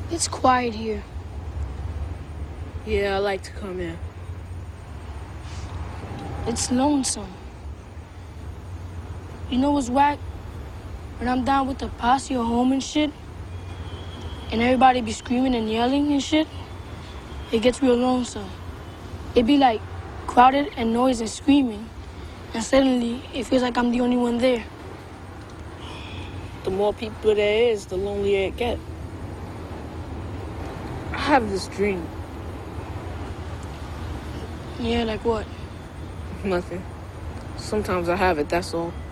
It's quiet here. Yeah, I like to come in. It's lonesome. You know what's whack? When I'm down with the posse or home and shit, and everybody be screaming and yelling and shit, it gets real lonesome. It be like crowded and noise and screaming, and suddenly it feels like I'm the only one there. The more people there is, the lonelier it gets. I have this dream. Yeah, like what? Nothing. Sometimes I have it, that's all.